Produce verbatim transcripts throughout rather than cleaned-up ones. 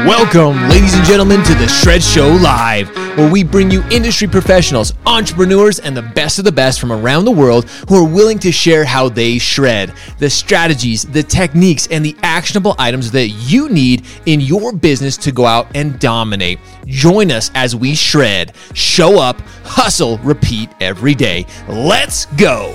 Welcome, ladies and gentlemen, to the Shred Show Live, where we bring you industry professionals, entrepreneurs, and the best of the best from around the world who are willing to share how they shred, the strategies, the techniques, and the actionable items that you need in your business to go out and dominate. Join us as we shred, show up, hustle, repeat every day. Let's go.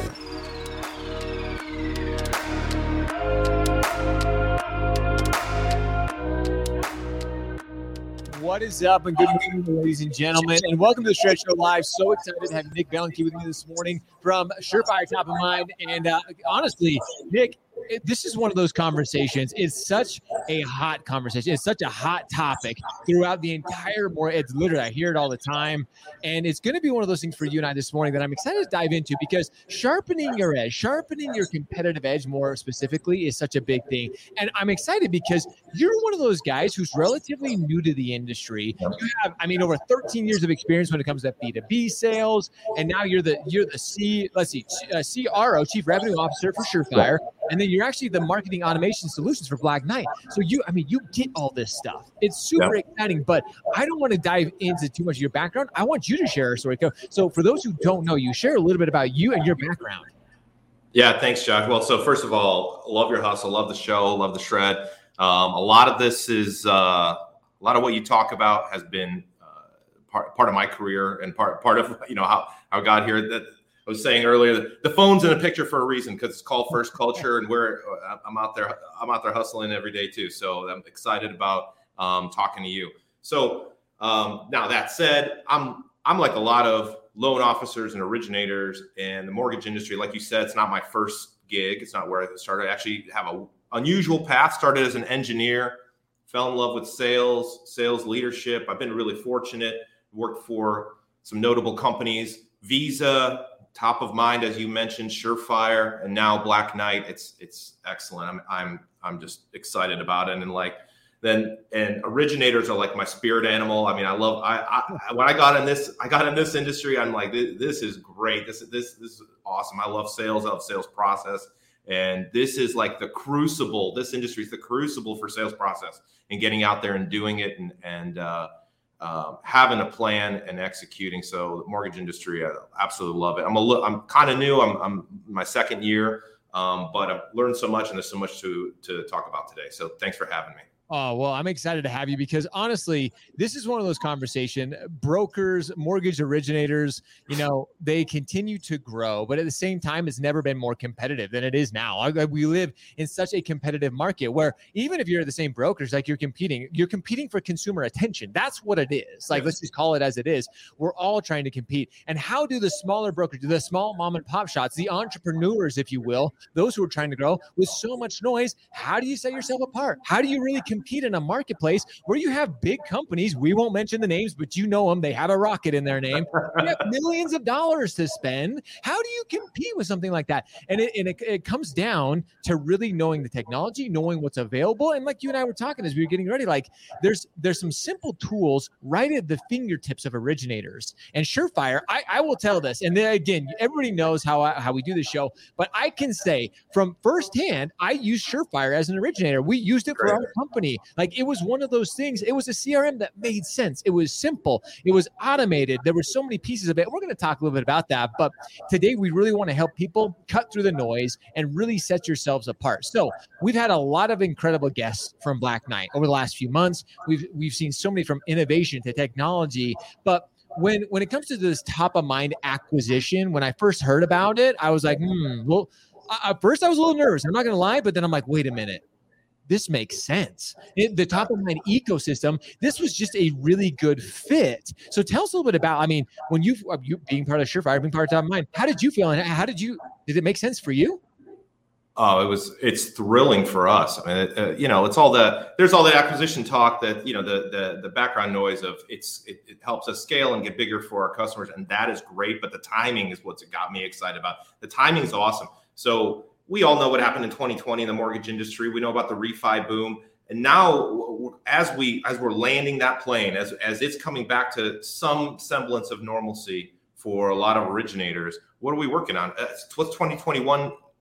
What is up, and good morning, ladies and gentlemen, and welcome to the Shred Show Live. So excited to have Nick Belenke with me this morning from Surefire Top of Mind. And uh, honestly, Nick, it, this is one of those conversations. It's such a hot conversation. It's such a hot topic throughout the entire morning. It's literally, I hear it all the time. And it's going to be one of those things for you and I this morning that I'm excited to dive into, because sharpening your edge, sharpening your competitive edge more specifically is such a big thing. And I'm excited because you're one of those guys who's relatively new to the industry. You have, I mean, over thirteen years of experience when it comes to B two B sales. And now you're the, you're the C, let's see, uh, C R O, Chief Revenue Officer for Surefire. And then you're actually the marketing automation solutions for Black Knight. So you, I mean, you get all this stuff. It's super yeah. exciting, but I don't want to dive into too much of your background. I want you to share a story. So for those who don't know you, share a little bit about you and your background. Yeah, thanks, Josh. Well, so first of all, love your hustle, love the show, love the shred. Um, a lot of this is, uh, a lot of what you talk about has been uh, part part of my career and part part of, you know, how, how I got here. That I was saying earlier, the phone's in a picture for a reason, because it's called First Culture, and we're I'm out there I'm out there hustling every day too. So I'm excited about um, talking to you. So um, now that said, I'm I'm like a lot of loan officers and originators in the mortgage industry. Like you said, it's not my first gig. It's not where I started. I actually have a unusual path. Started as an engineer, fell in love with sales, sales leadership. I've been really fortunate. Worked for some notable companies, Visa, top of mind, as you mentioned, Surefire, and now Black Knight. It's it's excellent. I'm I'm I'm just excited about it. And like then and originators are like my spirit animal. I mean, I love I, I when I got in this I got in this industry, I'm like, this, this is great. This this this is awesome. I love sales. I love sales process. And this is like the crucible. This industry is the crucible for sales process and getting out there and doing it and and uh, uh, having a plan and executing. So the mortgage industry, I absolutely love it. I'm a li- I'm kind of new. I'm I'm my second year, um, but I've learned so much, and there's so much to to talk about today. So thanks for having me. Oh, well, I'm excited to have you, because honestly, this is one of those conversations. Brokers, mortgage originators, you know, they continue to grow, but at the same time, it's never been more competitive than it is now. We live in such a competitive market where even if you're the same brokers, like you're competing, you're competing for consumer attention. That's what it is. Like, yes. Let's just call it as it is. We're all trying to compete. And how do the smaller brokers, the small mom and pop shops, the entrepreneurs, if you will, those who are trying to grow with so much noise, how do you set yourself apart? How do you really compete? compete in a marketplace where you have big companies? We won't mention the names, but you know them. They have a rocket in their name. You have millions of dollars to spend. How do you compete with something like that? And it, and it, it comes down to really knowing the technology, knowing what's available. And like you and I were talking as we were getting ready, like there's there's some simple tools right at the fingertips of originators. And Surefire, I, I will tell this, and then again, everybody knows how I, how we do this show, but I can say from firsthand, I use Surefire as an originator. We used it for our company. Like, it was one of those things. It was a C R M that made sense. It was simple. It was automated. There were so many pieces of it. We're going to talk a little bit about that. But today we really want to help people cut through the noise and really set yourselves apart. So we've had a lot of incredible guests from Black Knight over the last few months. We've we've seen so many from innovation to technology. But when when it comes to this top of mind acquisition, when I first heard about it, I was like, hmm, well, at first I was a little nervous. I'm not going to lie. But then I'm like, wait a minute. This makes sense. It, the top of mind ecosystem, this was just a really good fit. So tell us a little bit about, I mean, when you, you being part of Surefire, being part of top of mind, how did you feel? And how did you, did it make sense for you? Oh, it was, it's thrilling for us. I mean, it, uh, you know, it's all the, there's all the acquisition talk that, you know, the, the, the background noise of it's, it, it helps us scale and get bigger for our customers. And that is great. But the timing is what's got me excited about. The timing is awesome. So we all know what happened in twenty twenty in the mortgage industry. We know about the refi boom. And now as we, as we're landing that plane, as, as it's coming back to some semblance of normalcy for a lot of originators, what are we working on? What's twenty twenty-one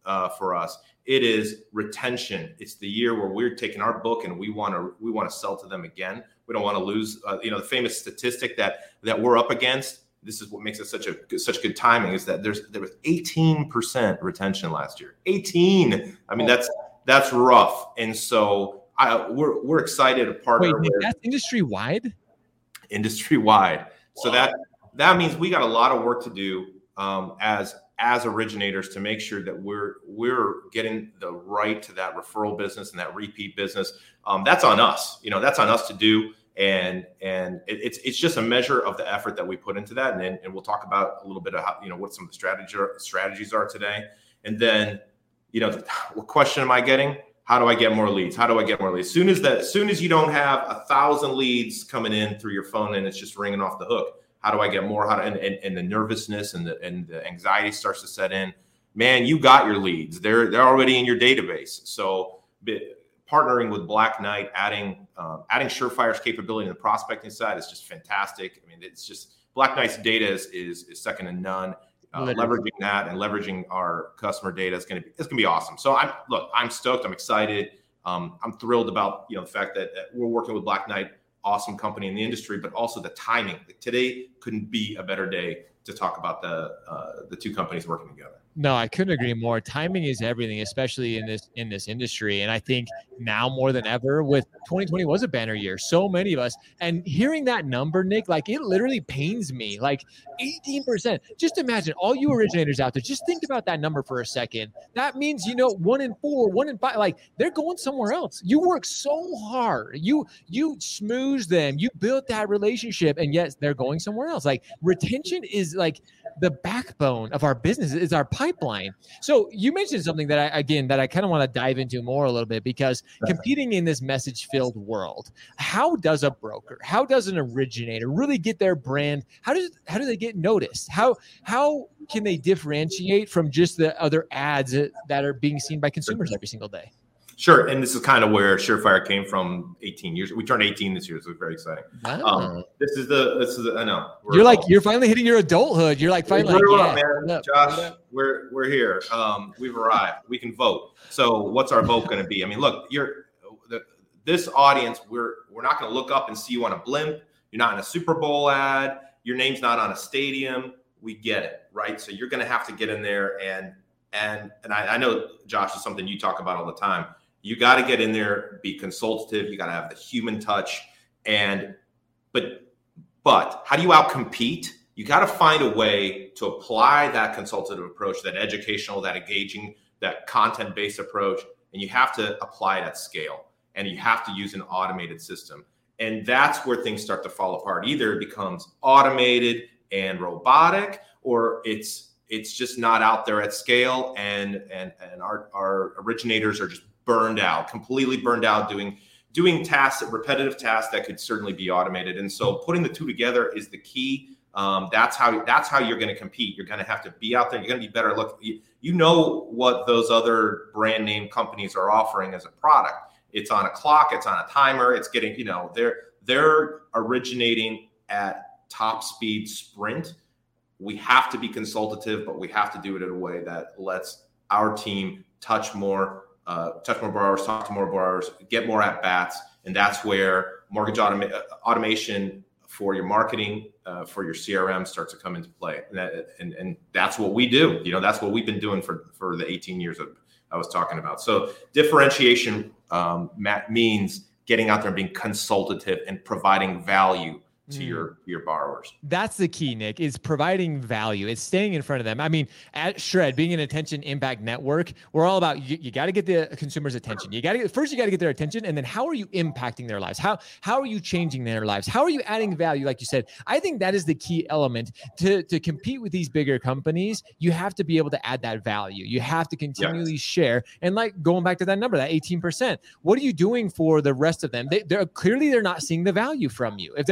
uh, for us. It is retention. It's the year where we're taking our book and we want to we want to sell to them again. We don't want to lose. Uh, you know, the famous statistic that that we're up against. This is what makes it such a such good timing is that there's there was eighteen percent retention last year. eighteen. I mean, that's that's rough. And so I we're we're excited to partner. Wait, Nick, with that's industry wide. Industry wide. So that that means we got a lot of work to do um, as as originators to make sure that we're we're getting the right to that referral business and that repeat business. Um, that's on us. You know, that's on us to do. And and it, it's it's just a measure of the effort that we put into that. And then and we'll talk about a little bit of how, you know, what some of the strategy strategies are today. And then, you know, what question am I getting? How do I get more leads? How do I get more leads? Soon as that, soon as you don't have a thousand leads coming in through your phone and it's just ringing off the hook. How do I get more? How to, and, and, and the nervousness and the and the anxiety starts to set in. Man, you got your leads. They're they're already in your database. So partnering with Black Knight, adding um, adding Surefire's capability in the prospecting side is just fantastic. I mean, it's just Black Knight's data is is, is second to none. Uh, leveraging that and leveraging our customer data is going to be it's going to be awesome. So I'm look, I'm stoked. I'm excited. Um, I'm thrilled about you know the fact that, that we're working with Black Knight. Awesome company in the industry, but also the timing. Like today couldn't be a better day to talk about the uh, the two companies working together. No, I couldn't agree more. Timing is everything, especially in this in this industry. And I think now more than ever, with twenty twenty was a banner year. So many of us, and hearing that number, Nick, like it literally pains me. Like eighteen percent. Just imagine all you originators out there. Just think about that number for a second. That means you know one in four, one in five. Like they're going somewhere else. You work so hard. You you smooth them. You built that relationship, and yes, they're going somewhere else. Like retention is like the backbone of our business. Is our pipeline. So you mentioned something that I, again, that I kind of want to dive into more a little bit, because competing in this message filled world, how does a broker, how does an originator really get their brand? How does, how do they get noticed? How, how can they differentiate from just the other ads that are being seen by consumers every single day? Sure. And this is kind of where Surefire came from eighteen years. We turned eighteen this year, so it's very exciting. Wow. Um, this is the, this is the, I know. You're like, you're finally hitting your adulthood. You're like, finally, we're like, up, yeah, man. Josh, we're, we're here. Um, we've arrived. We can vote. So what's our vote going to be? I mean, look, you're the, this audience, we're, we're not going to look up and see you on a blimp. You're not in a Super Bowl ad. Your name's not on a stadium. We get it. Right. So you're going to have to get in there and, and, and I, I know, Josh, is something you talk about all the time. You got to get in there, be consultative. You got to have the human touch. And, but, but how do you outcompete? You got to find a way to apply that consultative approach, that educational, that engaging, that content-based approach. And you have to apply it at scale. And you have to use an automated system. And that's where things start to fall apart. Either it becomes automated and robotic, or it's, it's just not out there at scale. And, and, and our, our originators are just burned out, completely burned out doing doing tasks, repetitive tasks that could certainly be automated. And so putting the two together is the key. Um, that's how that's how you're going to compete. You're going to have to be out there. You're going to be better. Look, you, you know what those other brand name companies are offering as a product. It's on a clock. It's on a timer. It's getting, you know, they're they're originating at top speed sprint. We have to be consultative, but we have to do it in a way that lets our team touch more. Uh, touch more borrowers, talk to more borrowers, get more at bats, and that's where mortgage automa- automation for your marketing, uh, for your C R M starts to come into play, and, that, and and that's what we do. You know, that's what we've been doing for for the eighteen years that I was talking about. So differentiation um, means getting out there and being consultative and providing value to mm. your your borrowers. That's the key, Nick, is providing value. It's staying in front of them. I mean, at Shred, being an attention impact network, we're all about you, you got to get the consumer's attention. You got to get first, you got to get their attention, and then how are you impacting their lives? How how are you changing their lives? How are you adding value? Like you said, I think that is the key element to to compete with these bigger companies. You have to be able to add that value. You have to continually yes. share. And like going back to that number, that eighteen percent, what are you doing for the rest of them? They, they're clearly they're not seeing the value from you. If they're going somewhere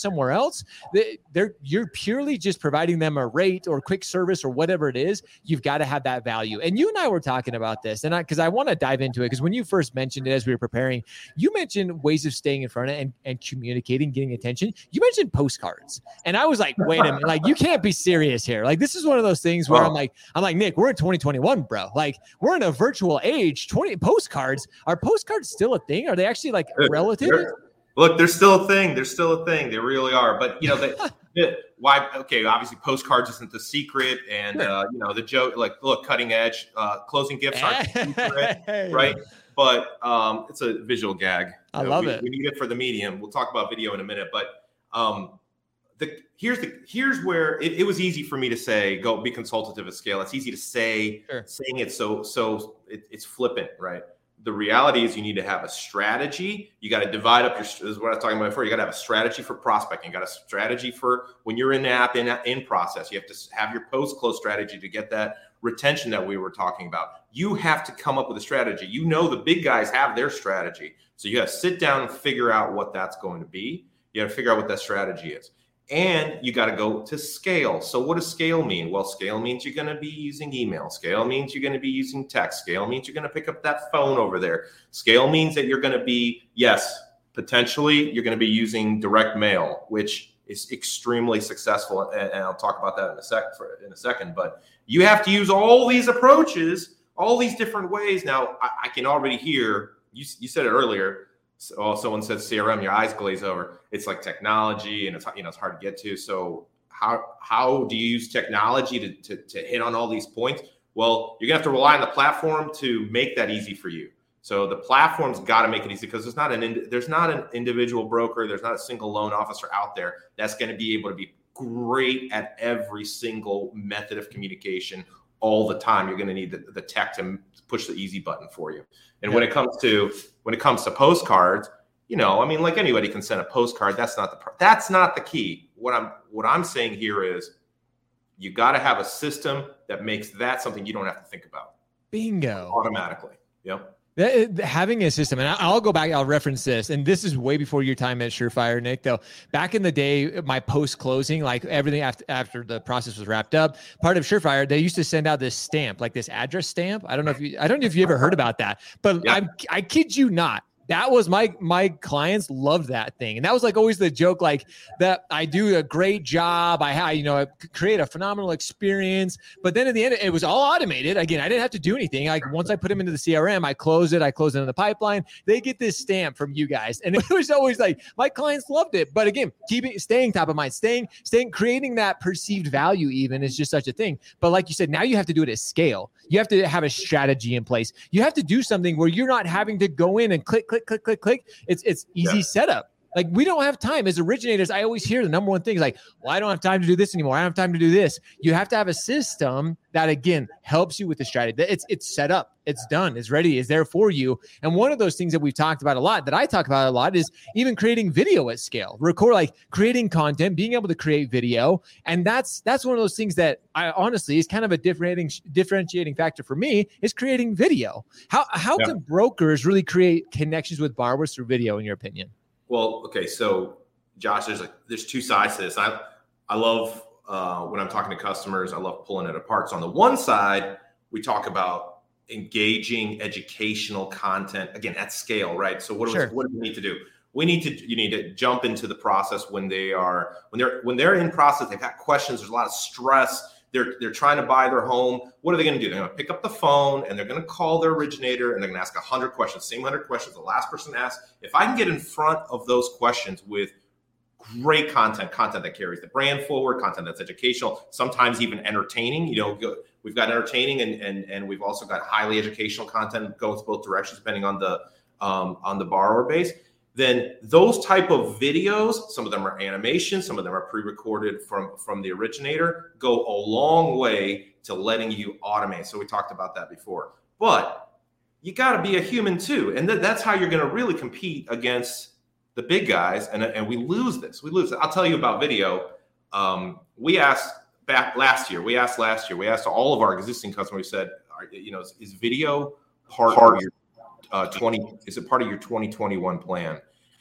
somewhere else, they, they're you're purely just providing them a rate or quick service or whatever it is. You've got to have that value. And you and I were talking about this, and I because I want to dive into it, because when you first mentioned it as we were preparing, you mentioned ways of staying in front of and, and communicating, getting attention. You mentioned postcards, and I was like, wait a minute, like you can't be serious here. Like this is one of those things where oh. I'm like, I'm like Nick, we're in twenty twenty-one, bro. Like we're in a virtual age. twenty postcards are postcards still a thing? Are they actually like relative? They're, look, they're still a thing. They're still a thing. They really are. But you know, they, they, why? Okay, obviously, postcards isn't the secret, and sure. uh, you know, the joke, like, look, cutting edge, uh, closing gifts aren't the secret, right? But um, it's a visual gag. I you know, love we, it. We need it for the medium. We'll talk about video in a minute, but um, the here's the here's where it, it was easy for me to say, go be consultative at scale. It's easy to say, sure. saying it so so it, it's flippant, right? The reality is you need to have a strategy. You got to divide up your, this is what I was talking about before. You got to have a strategy for prospecting. You got a strategy for when you're in the app, in, in process. You have to have your post-close strategy to get that retention that we were talking about. You have to come up with a strategy. You know, the big guys have their strategy. So you got to sit down and figure out what that's going to be. You got to figure out what that strategy is. And you got to go to scale. So what does scale mean? Well, scale means you're going to be using email. Scale means you're going to be using text. Scale means you're going to pick up that phone over there. Scale means that you're going to be, yes, potentially you're going to be using direct mail, which is extremely successful. And, and I'll talk about that in a sec for, in a second. But you have to use all these approaches, all these different ways. Now, I, I can already hear, you, you said it earlier, so, oh, someone said C R M, your eyes glaze over. It's like technology, and it's you know it's hard to get to. So how how do you use technology to, to to hit on all these points? Well, you're gonna have to rely on the platform to make that easy for you. So the platform's got to make it easy, because there's not an there's not an individual broker, there's not a single loan officer out there that's going to be able to be great at every single method of communication all the time. You're going to need the, the tech to push the easy button for you. And yeah. when it comes to when it comes to postcards, you know, I mean, like anybody can send a postcard. That's not the that's not the key. What I'm what I'm saying here is you got to have a system that makes that something you don't have to think about. Bingo. Automatically. Yep. Having a system, and I'll go back, I'll reference this, and this is way before your time at Surefire, Nick, though. Back in the day, my post-closing, like everything after, after the process was wrapped up, part of Surefire, they used to send out this stamp, like this address stamp. I don't know if you, I don't know if you ever heard about that, but yeah. I'm, I kid you not. That was my, my clients loved that thing. And that was like always the joke, like that I do a great job. I have, you know, I create a phenomenal experience, but then at the end, it was all automated. Again, I didn't have to do anything. Like once I put them into the C R M, I close it, I close it in the pipeline. They get this stamp from you guys. And it was always like, my clients loved it. But again, keeping, staying top of mind, staying, staying, creating that perceived value even is just such a thing. But like you said, now you have to do it at scale. You have to have a strategy in place. You have to do something where you're not having to go in and click, click, click, click, click. It's it's easy yeah. setup. Like we don't have time as originators. I always hear the number one thing is like, well, I don't have time to do this anymore. I don't have time to do this. You have to have a system that again helps you with the strategy. It's it's set up. It's done. It's ready. It's there for you. And one of those things that we've talked about a lot, that I talk about a lot, is even creating video at scale. Record, like creating content, being able to create video, and that's that's one of those things that I honestly is kind of a differentiating differentiating factor for me is creating video. How how yeah. can brokers really create connections with borrowers through video, in your opinion? Well, okay, so Josh, there's like there's two sides to this. I I love uh, when I'm talking to customers, I love pulling it apart. So on the one side, we talk about engaging educational content again at scale, right? So what do, sure. we, what do we need to do? We need to you need to jump into the process when they are when they're when they're in process. They've got questions. There's a lot of stress. They're they're trying to buy their home. What are they going to do? They're going to pick up the phone and they're going to call their originator and they're going to ask one hundred questions, same one hundred questions the last person asked. If I can get in front of those questions with great content, content that carries the brand forward, content that's educational, sometimes even entertaining, you know, we've got entertaining and and and we've also got highly educational content that goes both directions depending on the um, on the borrower base. Then those type of videos, some of them are animation, some of them are pre-recorded from, from the originator, go a long way to letting you automate. So we talked about that before. But you got to be a human too. And th- that's how you're going to really compete against the big guys. And, and we lose this. We lose it. I'll tell you about video. Um, we asked back last year, we asked last year, we asked all of our existing customers, we said, are, you know, is, is video part, part of your uh, twenty, is it part of your twenty twenty-one plan?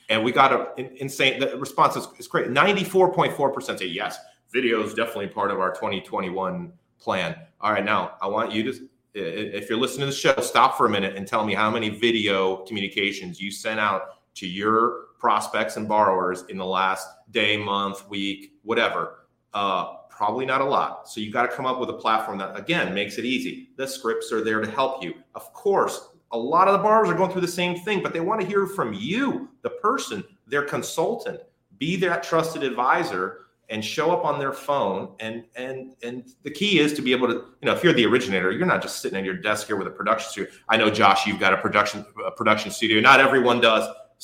And we got a in, insane, the response is, is great. ninety-four point four percent say yes, video is definitely part of our twenty twenty-one plan. All right, now I want you to, if you're listening to the show, stop for a minute and tell me how many video communications you sent out to your prospects and borrowers in the last day, month, week, whatever. Uh, probably not a lot. So you got to come up with a platform that, again, makes it easy. The scripts are there to help you. Of course, a lot of the borrowers are going through the same thing, but they want to hear from you, the person, their consultant. Be that trusted advisor and show up on their phone. And and and the key is to be able to, you know, if you're the originator, you're not just sitting at your desk here with a production studio. I know, Josh, you've got a production a production studio. Not everyone does.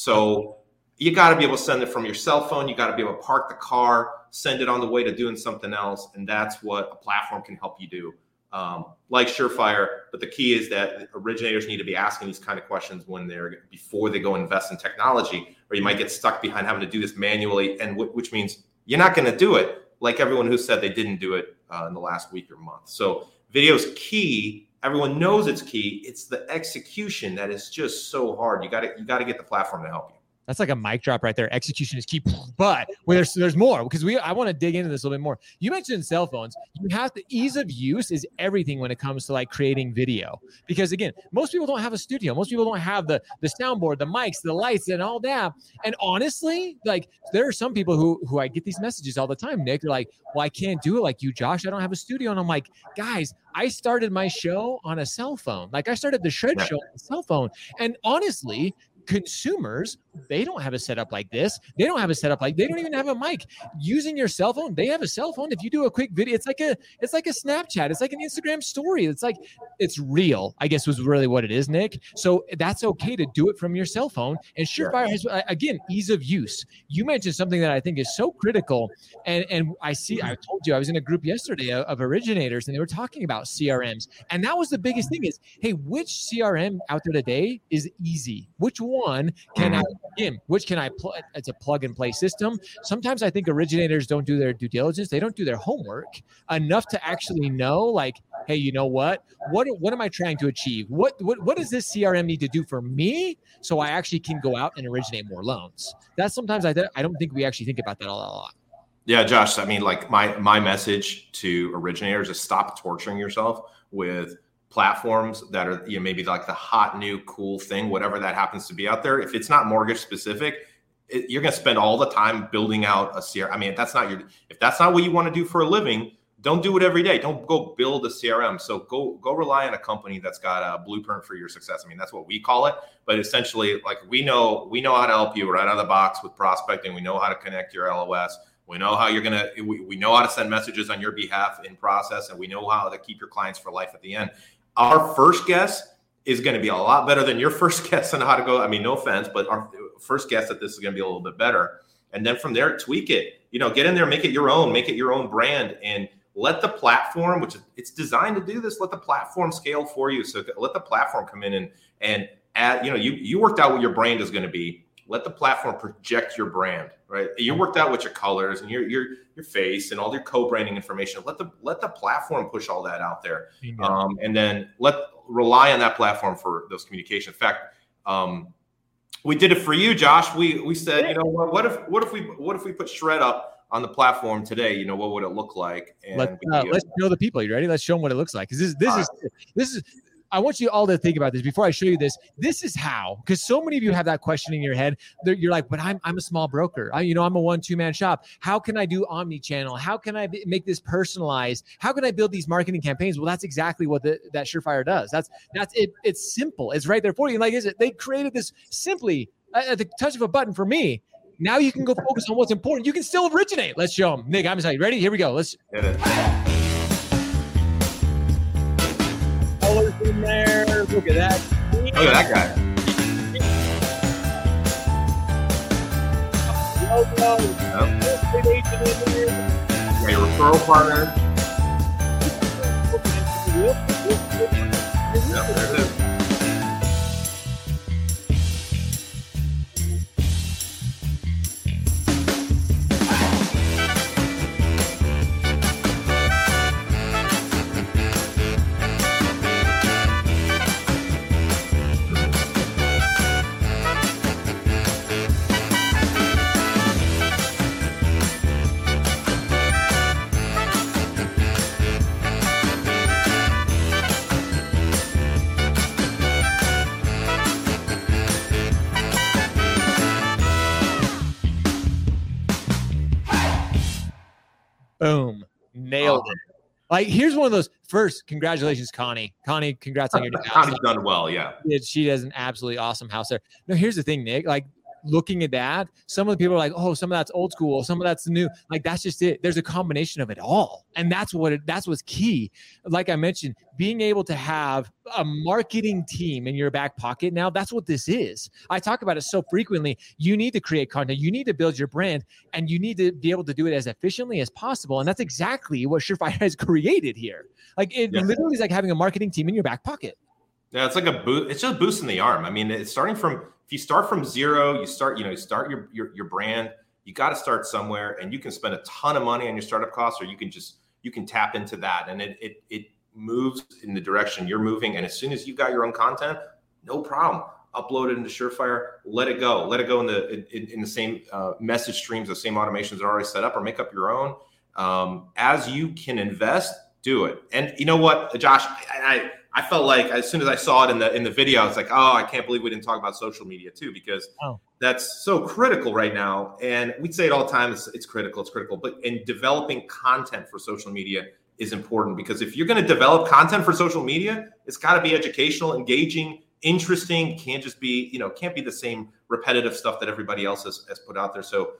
So you got to be able to send it from your cell phone. You got to be able to park the car, send it on the way to doing something else. And that's what a platform can help you do. Um, like Surefire, but the key is that originators need to be asking these kind of questions when they're before they go invest in technology, or you might get stuck behind having to do this manually, and w- which means you're not going to do it like everyone who said they didn't do it uh, in the last week or month. So video is key. Everyone knows it's key. It's the execution that is just so hard. You got to you got to get the platform to help you. That's like a mic drop right there. Execution is key, but well, there's there's more because we I want to dig into this a little bit more. You mentioned cell phones. You have to ease of use is everything when it comes to like creating video, because again, most people don't have a studio. Most people don't have the the soundboard, the mics, the lights, and all that. And honestly, like there are some people who who I get these messages all the time. Nick, they're like, "Well, I can't do it like you, Josh. I don't have a studio." And I'm like, guys, I started my show on a cell phone. Like I started the Shred Show on a cell phone, and honestly, consumers, they don't have a setup like this. They don't have a setup like they don't even have a mic. Using your cell phone, they have a cell phone. If you do a quick video, it's like a it's like a Snapchat. It's like an Instagram story. It's like it's real, I guess was really what it is, Nick. So that's okay to do it from your cell phone. And Surefire has, again, ease of use. You mentioned something that I think is so critical. And and I see, I told you, I was in a group yesterday of, of originators, and they were talking about C R Ms. And that was the biggest thing is, hey, which C R M out there today is easy? Which one One can I in which can I plug? It's a plug and play system. Sometimes I think originators don't do their due diligence. They don't do their homework enough to actually know, like, hey, you know what? What what am I trying to achieve? What what what does this C R M need to do for me so I actually can go out and originate more loans? That's sometimes I th- I don't think we actually think about that a lot. Yeah, Josh. I mean, like my my message to originators is stop torturing yourself with platforms that are, you know, maybe like the hot new cool thing, whatever that happens to be out there. If it's not mortgage specific, it, you're going to spend all the time building out a C R M. I mean, if that's not your, if that's not what you want to do for a living, don't do it every day. Don't go build a C R M. So go go rely on a company that's got a blueprint for your success. I mean, that's what we call it. But essentially, like we know we know how to help you right out of the box with prospecting. We know how to connect your L O S. We know how you're going to, we, we know how to send messages on your behalf in process, and we know how to keep your clients for life at the end. Our first guess is going to be a lot better than your first guess on how to go. I mean, no offense, but our first guess that this is going to be a little bit better. And then from there, tweak it, you know, get in there, make it your own, make it your own brand, and let the platform, which is, it's designed to do this, let the platform scale for you. So let the platform come in and, and add, you know, you, you worked out what your brand is going to be. Let the platform project your brand, right? You worked out with your colors and your your your face and all your co-branding information. Let the let the platform push all that out there, yeah. um, and then let rely on that platform for those communications. In fact, um, we did it for you, Josh. We we said, you know, what, what if what if we what if we put Shred up on the platform today? You know, what would it look like? And let's, uh, we, let's show the people. You ready? Let's show them what it looks like. Because this this is right. this is. I want you all to think about this before I show you this. This is how, because so many of you have that question in your head. You're like, but I'm I'm a small broker. I, you know, I'm a one, two man shop. How can I do omni-channel? How can I be, make this personalized? How can I build these marketing campaigns? Well, that's exactly what the, that Surefire does. That's that's it. It's simple. It's right there for you. And like, is it? They created this simply at the touch of a button for me. Now you can go focus on what's important. You can still originate. Let's show them. Nick, I'm excited. Ready? Here we go. Let's. Get it. In there. Look at that. Look at that guy. Logo. Yep. Yeah, your referral partner. Yep, there it is. Boom. Nailed awesome. it. Like, here's one of those. First, congratulations, Connie. Connie, congrats on your new house. Connie's done well, yeah. She does an absolutely awesome house there. No, here's the thing, Nick. Like, looking at that, some of the people are like, oh, some of that's old school, some of that's new. Like, that's just it. There's a combination of it all. And that's what it, that's what's key. Like I mentioned, being able to have a marketing team in your back pocket now, that's what this is. I talk about it so frequently. You need to create content. You need to build your brand, and you need to be able to do it as efficiently as possible. And that's exactly what Surefire has created here. Like, it yeah. literally is like having a marketing team in your back pocket. Yeah, it's like a boost. It's just boosting the arm. I mean, it's starting from, if you start from zero, you start, you know, you start your, your, your brand, you got to start somewhere, and you can spend a ton of money on your startup costs, or you can just, you can tap into that, and it, it, it moves in the direction you're moving. And as soon as you've got your own content, no problem. Upload it into Surefire, let it go, let it go in the, in, in the same uh, message streams, the same automations are already set up, or make up your own. Um, as you can invest, do it. And you know what, Josh, I, I I felt like as soon as I saw it in the in the video, I was like, oh, I can't believe we didn't talk about social media too, because oh. that's so critical right now. And we say it all the time, it's, it's critical, it's critical. But in developing content for social media is important, because if you're going to develop content for social media, it's got to be educational, engaging, interesting. Can't just be, you know, can't be the same repetitive stuff that everybody else has, has put out there. So,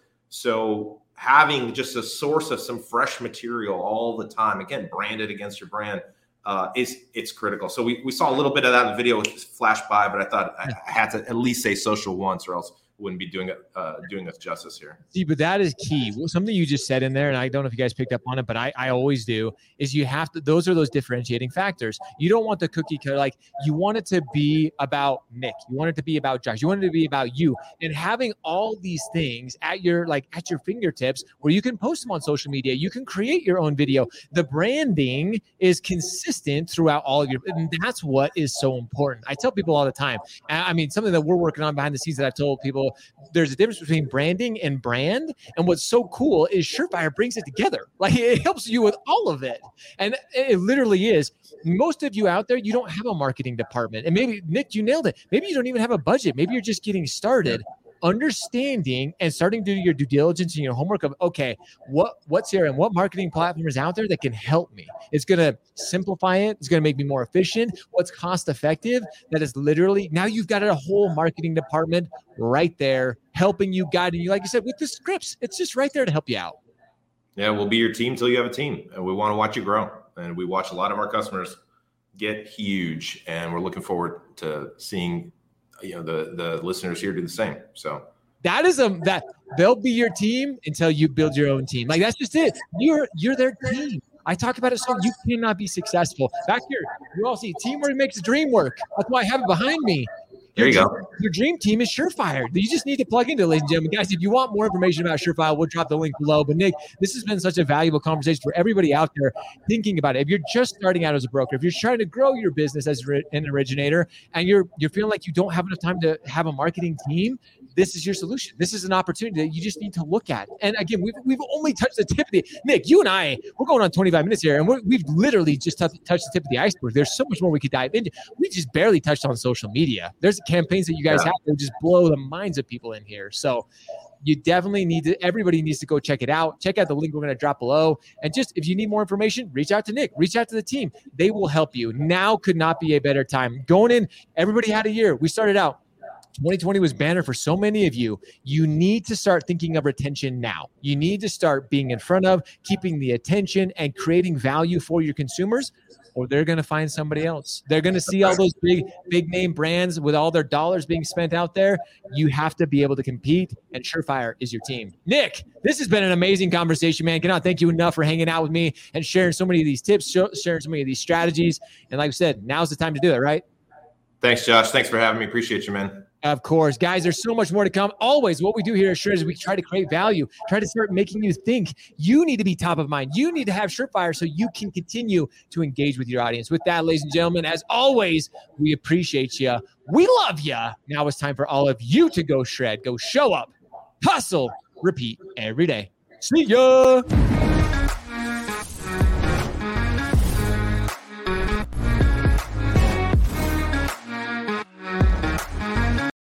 so having just a source of some fresh material all the time, again, branded against your brand, Uh, is it's critical. So we, we saw a little bit of that in the video, which just flashed by, but I thought I, I had to at least say social once, or else wouldn't be doing it uh, doing us justice here. See, but that is key. Well, something you just said in there, and I don't know if you guys picked up on it, but I, I always do, is you have to, those are those differentiating factors. You don't want the cookie cutter. Like, you want it to be about Nick. You want it to be about Josh. You want it to be about you. And having all these things at your, like at your fingertips, where you can post them on social media, you can create your own video. The branding is consistent throughout all of your, and that's what is so important. I tell people all the time, I mean, something that we're working on behind the scenes that I've told people, there's a difference between branding and brand. And what's so cool is Surefire brings it together. Like, it helps you with all of it. And it literally is. Most of you out there, you don't have a marketing department. And maybe, Nick, you nailed it. Maybe you don't even have a budget. Maybe you're just getting started. Understanding and starting to do your due diligence and your homework of, okay, what what's here and what marketing platform is out there that can help me? It's going to simplify it. It's going to make me more efficient. What's cost effective? That is literally, now you've got a whole marketing department right there helping you, guiding you. Like you said, with the scripts, it's just right there to help you out. Yeah, we'll be your team till you have a team. And we want to watch you grow. And we watch a lot of our customers get huge. And we're looking forward to seeing, you know, the the listeners here do the same. So that is a that they'll be your team until you build your own team. Like, that's just it. You're you're their team. I talk about it so you cannot be successful. Back here, you all see teamwork makes the dream work. That's why I have it behind me. There you your, go. Your dream team is Surefire. You just need to plug into it, ladies and gentlemen. Guys, if you want more information about Surefire, we'll drop the link below. But Nick, this has been such a valuable conversation for everybody out there thinking about it. If you're just starting out as a broker, if you're trying to grow your business as an originator, and you're you're feeling like you don't have enough time to have a marketing team, this is your solution. This is an opportunity that you just need to look at. And again, we've, we've only touched the tip of the, Nick, you and I, we're going on twenty-five minutes here, and we're, we've literally just touched, touched the tip of the iceberg. There's so much more we could dive into. We just barely touched on social media. There's campaigns that you guys yeah. have that just blow the minds of people in here. So you definitely need to, everybody needs to go check it out. Check out the link we're going to drop below. And just, if you need more information, reach out to Nick, reach out to the team. They will help you. Now could not be a better time. Going in, everybody had a year. We started out, twenty twenty was banner for so many of you. You need to start thinking of retention now. You need to start being in front of, keeping the attention, and creating value for your consumers, or they're going to find somebody else. They're going to see all those big, big name brands with all their dollars being spent out there. You have to be able to compete, and Surefire is your team. Nick, this has been an amazing conversation, man. Cannot thank you enough for hanging out with me and sharing so many of these tips, sharing so many of these strategies. And like I said, now's the time to do it, right? Thanks, Josh. Thanks for having me. Appreciate you, man. Of course. Guys, there's so much more to come. Always, what we do here at Sure is we try to create value, try to start making you think. You need to be top of mind. You need to have Surefire so you can continue to engage with your audience. With that, ladies and gentlemen, as always, we appreciate you. We love you. Now it's time for all of you to go shred, go show up, hustle, repeat every day. See ya.